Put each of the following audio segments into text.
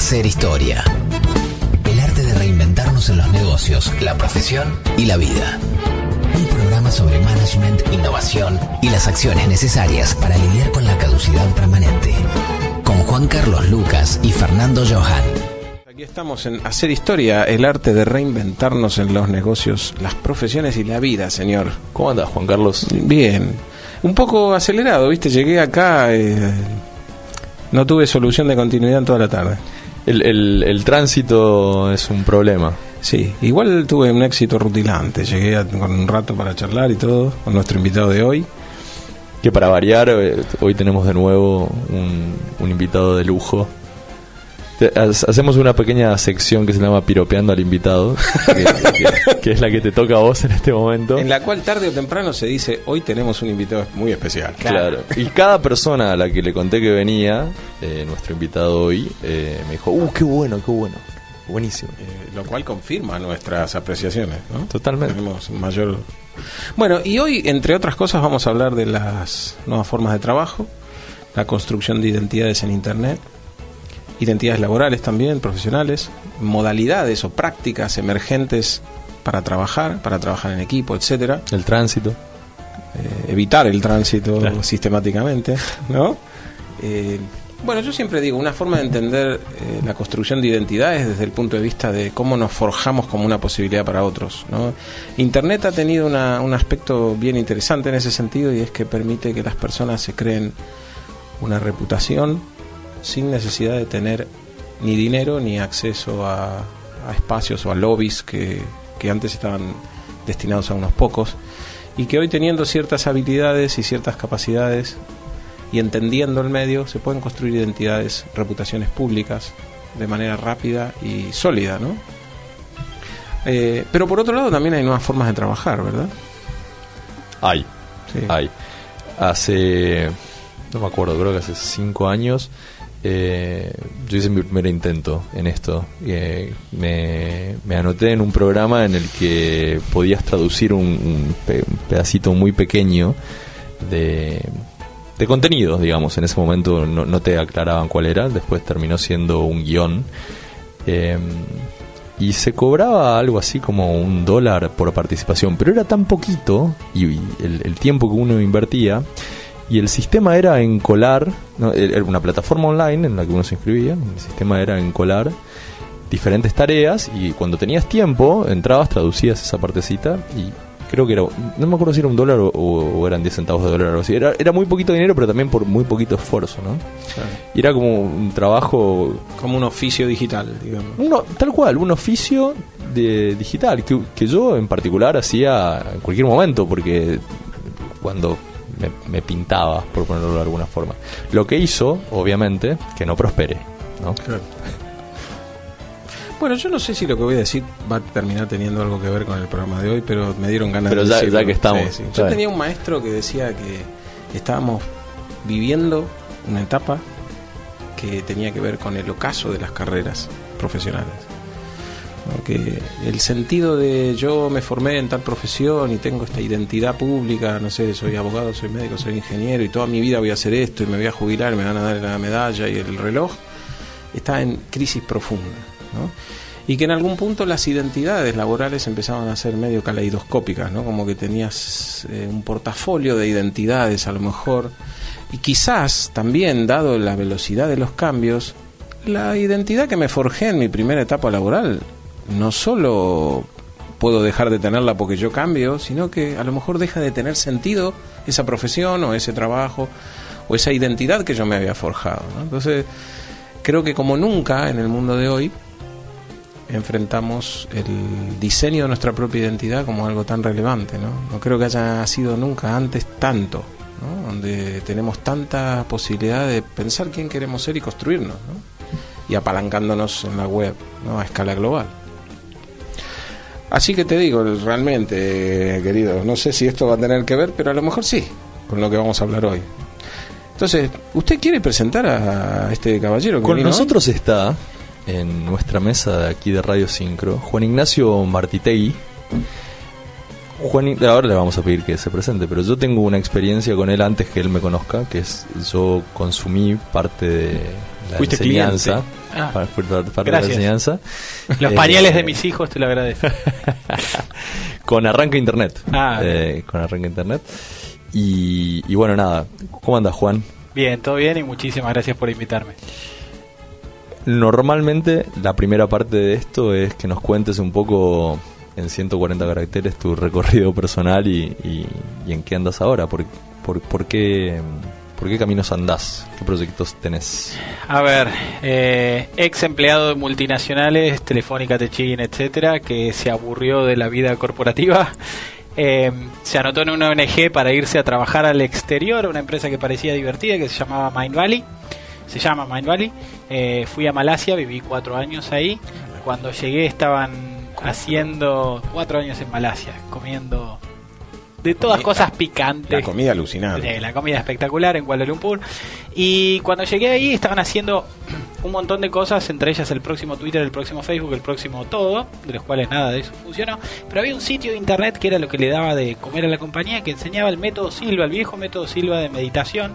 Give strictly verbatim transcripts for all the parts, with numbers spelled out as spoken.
Hacer historia. El arte de reinventarnos en los negocios, la profesión y la vida. Un programa sobre management, innovación y las acciones necesarias para lidiar con la caducidad permanente. Con Juan Carlos Lucas y Fernando Johan. Aquí estamos en Hacer Historia, el arte de reinventarnos en los negocios, las profesiones y la vida, señor. ¿Cómo andas, Juan Carlos? Bien. Un poco acelerado, ¿viste? Llegué acá, eh, no tuve solución de continuidad en toda la tarde. El, el, el tránsito es un problema. Sí, igual tuve un éxito rutilante. Llegué a, con un rato para charlar y todo, con nuestro invitado de hoy. Que para variar, eh, hoy tenemos de nuevo un, un invitado de lujo. Hacemos una pequeña sección que se llama Piropeando al invitado, que, que, que es la que te toca a vos en este momento. En la cual tarde o temprano se dice, hoy tenemos un invitado muy especial. Claro. Y cada persona a la que le conté que venía, eh, nuestro invitado hoy, eh, me dijo, ¡uh, qué bueno, qué bueno! Buenísimo. Eh, lo cual confirma nuestras apreciaciones, ¿no? Totalmente. Tenemos mayor... Bueno, y hoy, entre otras cosas, vamos a hablar de las nuevas formas de trabajo, la construcción de identidades en Internet, identidades laborales también, profesionales, modalidades o prácticas emergentes para trabajar, para trabajar en equipo, etcétera. El tránsito. Eh, evitar el tránsito claro. sistemáticamente, ¿no? Eh, bueno, yo siempre digo, una forma de entender eh, la construcción de identidades desde el punto de vista de cómo nos forjamos como una posibilidad para otros, ¿no? Internet ha tenido una, un aspecto bien interesante en ese sentido, y es que permite que las personas se creen una reputación sin necesidad de tener ni dinero ni acceso a, a espacios o a lobbies que, que antes estaban destinados a unos pocos, y que hoy, teniendo ciertas habilidades y ciertas capacidades y entendiendo el medio, se pueden construir identidades, reputaciones públicas de manera rápida y sólida, ¿no? Eh, pero por otro lado también hay nuevas formas de trabajar, ¿verdad? Hay, sí. hay. Hace, no me acuerdo, creo que hace cinco años eh, yo hice mi primer intento en esto. Eh, me, me anoté en un programa en el que podías traducir un, un, pe, un pedacito muy pequeño de... de contenidos, digamos. En ese momento no, no te aclaraban cuál era. Después terminó siendo un guión. Eh, y se cobraba algo así como un dólar por participación. Pero era tan poquito, y, y el, el tiempo que uno invertía, y el sistema era encolar, ¿no? Era una plataforma online en la que uno se inscribía. El sistema era encolar diferentes tareas, y cuando tenías tiempo, entrabas, traducías esa partecita, y creo que era, no me acuerdo si era un dólar o, o eran diez centavos de dólar o algo así. Era, era muy poquito dinero, pero también por muy poquito esfuerzo, ¿no? Claro. Y era como un trabajo... Como un oficio digital, digamos. Uno, tal cual, un oficio de digital, que, que yo en particular hacía en cualquier momento, porque cuando me, me pintaba, por ponerlo de alguna forma. Lo que hizo, obviamente, que no prospere, ¿no? Claro. Bueno, yo no sé si lo que voy a decir va a terminar teniendo algo que ver con el programa de hoy, pero me dieron ganas pero de ya, decirlo. ya que estamos. Sí, sí. Yo tenía un maestro que decía que estábamos viviendo una etapa que tenía que ver con el ocaso de las carreras profesionales, ¿no? Que el sentido de yo me formé en tal profesión y tengo esta identidad pública, no sé, soy abogado, soy médico, soy ingeniero y toda mi vida voy a hacer esto y me voy a jubilar, me van a dar la medalla y el reloj, está en crisis profunda, ¿no? Y que en algún punto las identidades laborales empezaban a ser medio caleidoscópicas, ¿no? Como que tenías eh, un portafolio de identidades a lo mejor, y quizás también, dado la velocidad de los cambios, la identidad que me forjé en mi primera etapa laboral no solo puedo dejar de tenerla porque yo cambio, sino que a lo mejor deja de tener sentido esa profesión o ese trabajo o esa identidad que yo me había forjado, ¿no? Entonces creo que como nunca en el mundo de hoy enfrentamos el diseño de nuestra propia identidad como algo tan relevante, ¿no? No creo que haya sido nunca antes tanto, ¿no? Donde tenemos tanta posibilidad de pensar quién queremos ser y construirnos, ¿no? Y apalancándonos en la web, ¿no? A escala global. Así que te digo, realmente, querido, no sé si esto va a tener que ver, pero a lo mejor sí, con lo que vamos a hablar hoy. Entonces, ¿usted quiere presentar a este caballero que con vino nosotros hoy? Está en nuestra mesa de aquí de Radio Sincro Juan Ignacio Martitegui. Juan, ahora le vamos a pedir que se presente, pero yo tengo una experiencia con él antes que él me conozca, que es, yo consumí parte de, la Fuiste enseñanza. Ah, para, para, para la enseñanza. Los eh, pañales de mis hijos te lo agradezco. Con Arranca Internet. Ah, eh, con Arranca Internet. Y, y bueno, nada. ¿Cómo andas, Juan? Bien, todo bien y muchísimas gracias por invitarme. Normalmente la primera parte de esto es que nos cuentes un poco en ciento cuarenta caracteres tu recorrido personal y, y, y en qué andas ahora. ¿Por, por, por, qué, ¿Por qué caminos andás? ¿Qué proyectos tenés? A ver, eh, ex empleado de multinacionales, Telefónica, Techin, etcétera, que se aburrió de la vida corporativa. Eh, se anotó en una O N G para irse a trabajar al exterior, una empresa que parecía divertida, que se llamaba Mind Valley. Se llama Mind Valley. Eh, fui a Malasia, viví cuatro años ahí. Cuando llegué estaban haciendo cuatro años en Malasia, comiendo de todas cosas picantes. La comida alucinante. Eh, la comida espectacular en Kuala Lumpur. Y cuando llegué ahí estaban haciendo un montón de cosas, entre ellas el próximo Twitter, el próximo Facebook, el próximo todo, de los cuales nada de eso funcionó. Pero había un sitio de internet que era lo que le daba de comer a la compañía, que enseñaba el método Silva, el viejo método Silva de meditación.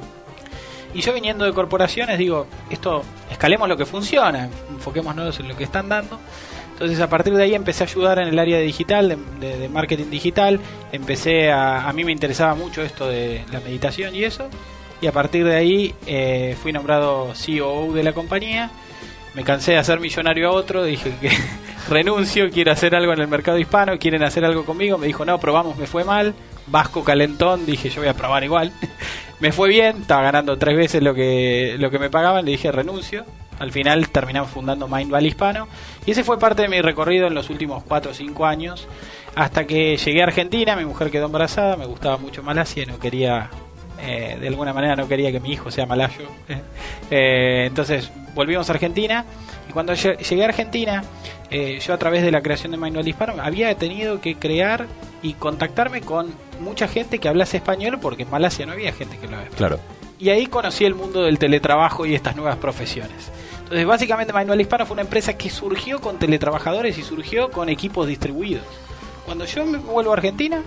Y yo viniendo de corporaciones digo, esto, escalemos lo que funciona, enfoquémonos en lo que están dando. Entonces a partir de ahí empecé a ayudar en el área de digital, de, de, de marketing digital. Empecé a, a mí me interesaba mucho esto de la meditación y eso. Y a partir de ahí eh, fui nombrado C O O de la compañía. Me cansé de hacer millonario a otro, dije que renuncio, quiero hacer algo en el mercado hispano, quieren hacer algo conmigo. Me dijo, no, probamos, me fue mal. Vasco calentón, dije yo voy a probar igual. Me fue bien, estaba ganando tres veces lo que lo que me pagaban, le dije renuncio. Al final terminamos fundando Mind Valley Hispano y ese fue parte de mi recorrido en los últimos cuatro o cinco años, hasta que llegué a Argentina. Mi mujer quedó embarazada, me gustaba mucho Malasia y no quería, eh, de alguna manera no quería que mi hijo sea malayo. eh, entonces volvimos a Argentina y cuando llegué a Argentina, eh, yo a través de la creación de Mind Valley Hispano había tenido que crear y contactarme con mucha gente que hablase español, porque en Malasia no había gente que lo hablaba. Claro. Y ahí conocí el mundo del teletrabajo y estas nuevas profesiones. Entonces, básicamente, Mind Valley Hispano fue una empresa que surgió con teletrabajadores y surgió con equipos distribuidos. Cuando yo me vuelvo a Argentina,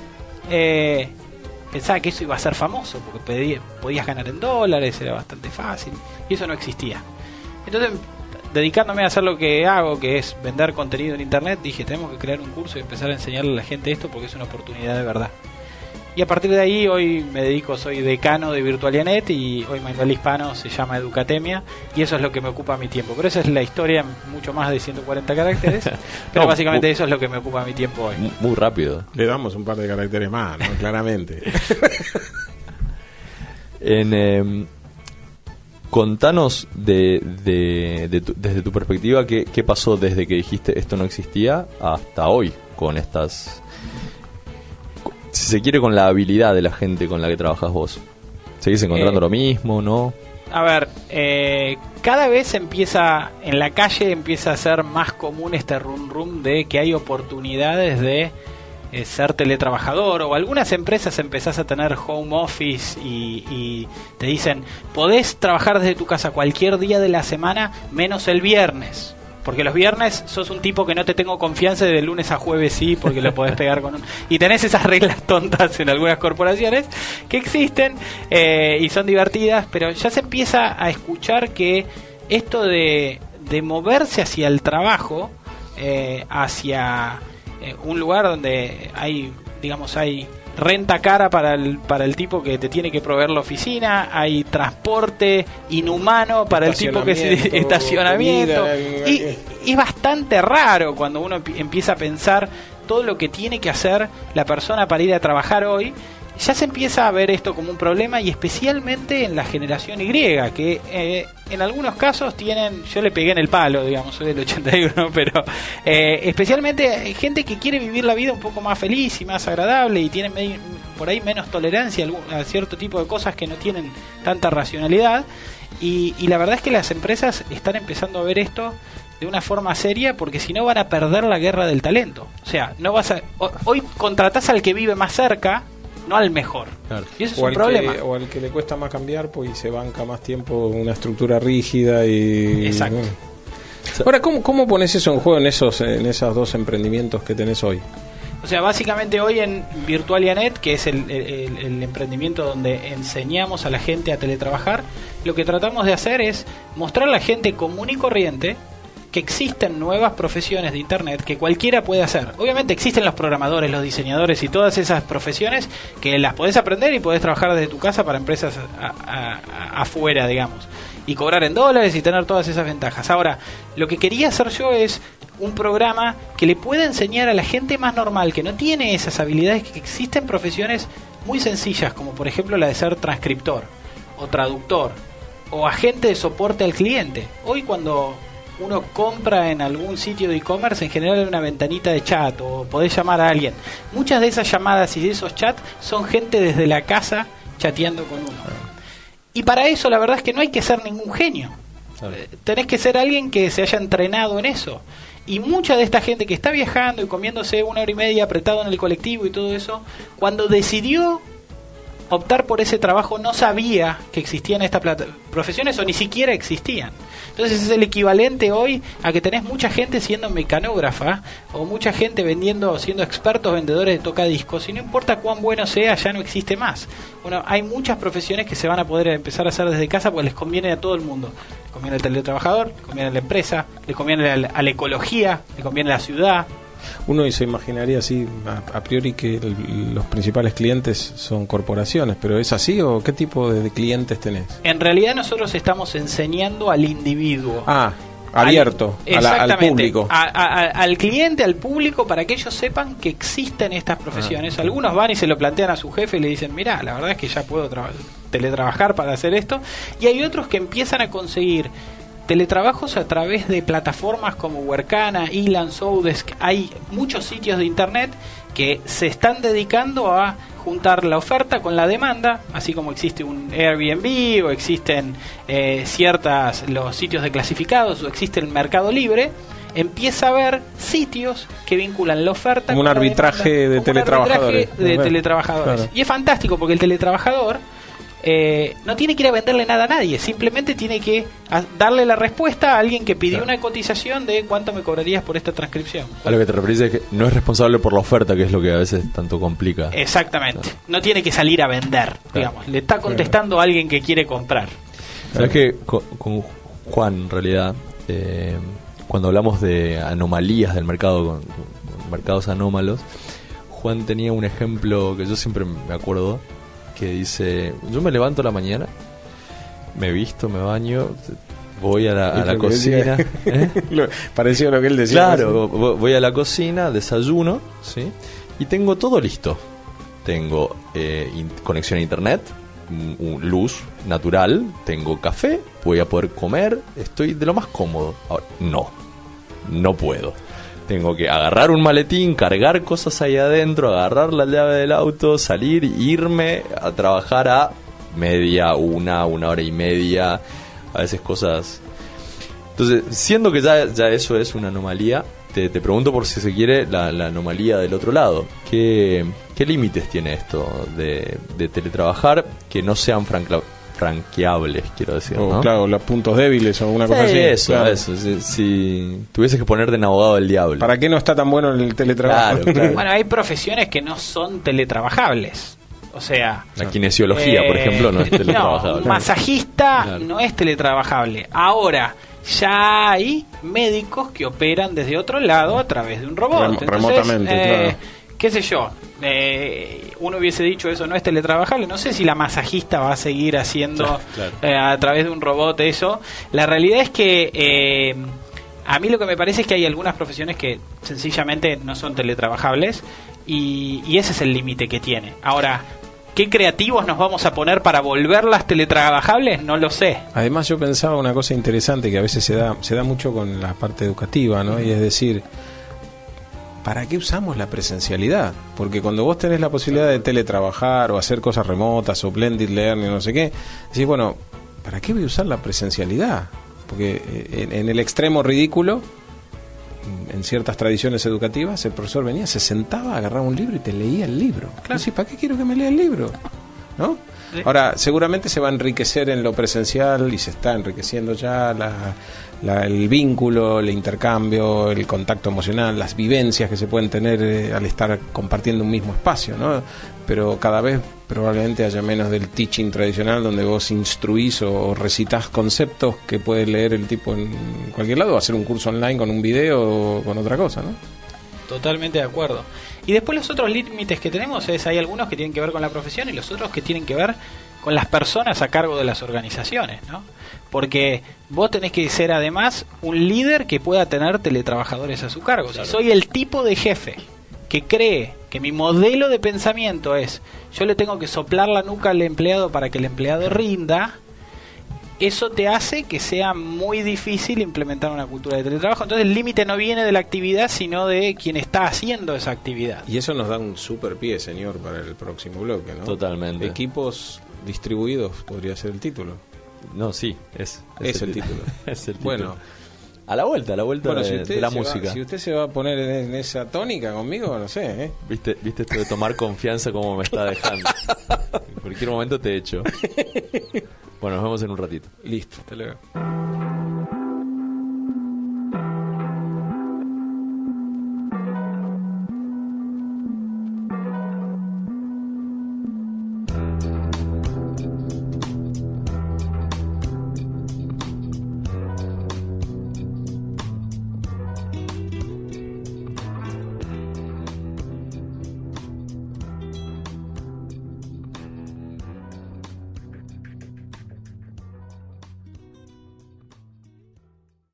eh, pensaba que eso iba a ser famoso, porque pedí, podías ganar en dólares, era bastante fácil, y eso no existía. Entonces, dedicándome a hacer lo que hago, que es vender contenido en internet, dije, tenemos que crear un curso y empezar a enseñarle a la gente esto, porque es una oportunidad de verdad. Y a partir de ahí hoy me dedico, soy decano de Virtualianet y hoy Mind Valley Hispano se llama Educatemia y eso es lo que me ocupa mi tiempo. Pero esa es la historia, mucho más de ciento cuarenta caracteres, pero no, básicamente muy, eso es lo que me ocupa mi tiempo hoy. Muy rápido. Le damos un par de caracteres más, ¿no? Claramente. en, eh, contanos de, de, de tu, desde tu perspectiva qué, qué pasó desde que dijiste esto no existía hasta hoy con estas... Si se quiere, con la habilidad de la gente con la que trabajas vos. ¿Seguís encontrando eh, lo mismo, no? A ver, eh, cada vez empieza, en la calle empieza a ser más común este rum rum de que hay oportunidades de eh, ser teletrabajador, o algunas empresas empezás a tener home office y, y te dicen, podés trabajar desde tu casa cualquier día de la semana menos el viernes. Porque los viernes sos un tipo que no te tengo confianza y de lunes a jueves sí, porque lo podés pegar con un... Y tenés esas reglas tontas en algunas corporaciones que existen eh, y son divertidas, pero ya se empieza a escuchar que esto de, de moverse hacia el trabajo, eh, hacia eh, un lugar donde hay, digamos, hay... renta cara para el para el tipo que te tiene que proveer la oficina, hay transporte inhumano para el tipo que se estacionamiento comida, y, y es bastante raro cuando uno empieza a pensar todo lo que tiene que hacer la persona para ir a trabajar hoy. Ya se empieza a ver esto como un problema, y especialmente en la generación Y, que eh, en algunos casos tienen, yo le pegué en el palo, digamos, soy del ochenta y uno, pero eh, especialmente gente que quiere vivir la vida un poco más feliz y más agradable y tienen me- por ahí menos tolerancia a cierto tipo de cosas que no tienen tanta racionalidad, y, y la verdad es que las empresas están empezando a ver esto de una forma seria, porque si no van a perder la guerra del talento. O sea, no vas a hoy contratás al que vive más cerca, no al mejor. Claro. Y eso es o un problema. Que, o al que le cuesta más cambiar, pues se banca más tiempo una estructura rígida y... Exacto. Bueno. Ahora, ¿cómo, ¿cómo pones eso en juego en esos en esos dos emprendimientos que tenés hoy? O O sea, básicamente hoy en Virtualianet, que es el, el, el emprendimiento donde enseñamos a la gente a teletrabajar, lo que tratamos de hacer es mostrar a la gente común y corriente que existen nuevas profesiones de Internet que cualquiera puede hacer. Obviamente existen los programadores, los diseñadores y todas esas profesiones que las podés aprender y podés trabajar desde tu casa para empresas a, a, a, afuera, digamos, y cobrar en dólares y tener todas esas ventajas. Ahora, lo que quería hacer yo es un programa que le pueda enseñar a la gente más normal, que no tiene esas habilidades, que existen profesiones muy sencillas, como por ejemplo la de ser transcriptor, o traductor, o agente de soporte al cliente. Hoy cuando uno compra en algún sitio de e-commerce, en general hay una ventanita de chat, o podés llamar a alguien. Muchas de esas llamadas y de esos chats son gente desde la casa chateando con uno. Y para eso la verdad es que no hay que ser ningún genio. Eh, tenés que ser alguien que se haya entrenado en eso. Y mucha de esta gente que está viajando y comiéndose una hora y media apretado en el colectivo y todo eso, cuando decidió optar por ese trabajo no sabía que existían estas profesiones o ni siquiera existían. Entonces es el equivalente hoy a que tenés mucha gente siendo mecanógrafa o mucha gente vendiendo, siendo expertos vendedores de tocadiscos, y no importa cuán bueno sea, ya no existe más. Bueno, hay muchas profesiones que se van a poder empezar a hacer desde casa porque les conviene a todo el mundo. Les conviene al teletrabajador, les conviene a la empresa, les conviene a la, a la ecología, les conviene a la ciudad. Uno se imaginaría así a, a priori que el, los principales clientes son corporaciones, pero ¿es así o qué tipo de, de clientes tenés? En realidad nosotros estamos enseñando al individuo. Ah, abierto al, a la, al público. A, a, a, al cliente, al público, para que ellos sepan que existen estas profesiones. Ah. Algunos van y se lo plantean a su jefe y le dicen, mirá, la verdad es que ya puedo tra- teletrabajar para hacer esto. Y hay otros que empiezan a conseguir teletrabajos a través de plataformas como Workana, Elan, Sodesk. Hay muchos sitios de internet que se están dedicando a juntar la oferta con la demanda, así como existe un Airbnb o existen eh, ciertas los sitios de clasificados o existe el Mercado Libre. Empieza a haber sitios que vinculan la oferta como con un arbitraje demanda, de como teletrabajadores, un arbitraje de teletrabajadores. Claro. Y es fantástico porque el teletrabajador Eh, no tiene que ir a venderle nada a nadie, simplemente tiene que a, darle la respuesta a alguien que pidió claro. una cotización de cuánto me cobrarías por esta transcripción. A lo que te referís es que no es responsable por la oferta, que es lo que a veces tanto complica. Exactamente, claro. no tiene que salir a vender, claro. digamos, le está contestando claro. a alguien que quiere comprar. Sabes que con, con Juan, en realidad, eh, cuando hablamos de anomalías del mercado, con, con mercados anómalos, Juan tenía un ejemplo que yo siempre me acuerdo, que dice, yo me levanto a la mañana, me visto, me baño, voy a la, a la cocina. ¿Eh? Parecido a lo que él decía. Claro, voy a la cocina, desayuno, ¿sí? Y tengo todo listo. Tengo eh, in- conexión a internet, m- luz natural, tengo café, voy a poder comer, estoy de lo más cómodo. Ahora, no, no puedo. Tengo que agarrar un maletín, cargar cosas ahí adentro, agarrar la llave del auto, salir, irme a trabajar a media, una, una hora y media, a veces cosas. Entonces, siendo que ya, ya eso es una anomalía, te, te pregunto por si se quiere la, la anomalía del otro lado. ¿Qué, qué límites tiene esto de, de teletrabajar que no sean franca, franqueables, quiero decir, o, ¿no? Claro, los puntos débiles o una sí, cosa así. Eso, claro. eso. Si, si tuvieses que ponerte en abogado del diablo. ¿Para qué no está tan bueno el teletrabajo? Claro, claro. Bueno, hay profesiones que no son teletrabajables. O sea, la kinesiología, eh, por ejemplo, no es teletrabajable. No, un masajista claro. no es teletrabajable. Ahora, ya hay médicos que operan desde otro lado a través de un robot. Rem- Entonces, remotamente, eh, claro. qué sé yo, eh, uno hubiese dicho eso no es teletrabajable. No sé si la masajista va a seguir haciendo claro, claro. Eh, a través de un robot eso. La realidad es que eh, a mí lo que me parece es que hay algunas profesiones que sencillamente no son teletrabajables y, y ese es el límite que tiene. Ahora, ¿qué creativos nos vamos a poner para volverlas teletrabajables? No lo sé. Además yo pensaba una cosa interesante que a veces se da, se da mucho con la parte educativa, ¿no? Y es decir, ¿para qué usamos la presencialidad? Porque cuando vos tenés la posibilidad de teletrabajar o hacer cosas remotas o blended learning, no sé qué, decís, bueno, ¿para qué voy a usar la presencialidad? Porque en, en el extremo ridículo, en ciertas tradiciones educativas, el profesor venía, se sentaba, agarraba un libro y te leía el libro. Claro, sí, ¿para qué quiero que me lea el libro? ¿No? Sí. Ahora, seguramente se va a enriquecer en lo presencial y se está enriqueciendo ya la, la, el vínculo, el intercambio, el contacto emocional, las vivencias que se pueden tener eh, al estar compartiendo un mismo espacio, ¿no? Pero cada vez probablemente haya menos del teaching tradicional donde vos instruís o recitas conceptos que puede leer el tipo en cualquier lado, o hacer un curso online con un video o con otra cosa, ¿no? Totalmente de acuerdo. Y después los otros límites que tenemos es, hay algunos que tienen que ver con la profesión y los otros que tienen que ver con las personas a cargo de las organizaciones, ¿no? Porque vos tenés que ser además un líder que pueda tener teletrabajadores a su cargo. Claro. Si soy el tipo de jefe que cree que mi modelo de pensamiento es yo le tengo que soplar la nuca al empleado para que el empleado rinda, eso te hace que sea muy difícil implementar una cultura de teletrabajo. Entonces el límite no viene de la actividad, sino de quien está haciendo esa actividad. Y eso nos da un super pie, señor, para el próximo bloque, ¿no? Totalmente. Equipos distribuidos podría ser el título. No, sí, es, es, es el, el título. Es el título. Bueno, a la vuelta, a la vuelta bueno, de, si de la se música. Va, si usted se va a poner en, en esa tónica conmigo, no sé, ¿eh? ¿Viste, viste esto de tomar confianza como me está dejando? En cualquier momento te echo. Bueno, nos vemos en un ratito. Listo, hasta luego.